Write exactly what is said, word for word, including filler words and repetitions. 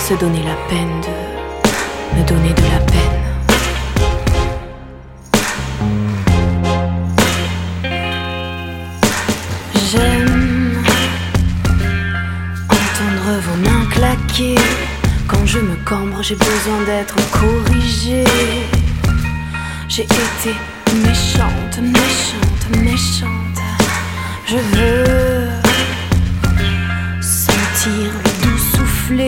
se donner la peine de me donner de la peine. J'aime entendre vos mains claquer. Quand je me cambre, j'ai besoin d'être corrigée. J'ai été méchante, méchante, méchante. Je veux sentir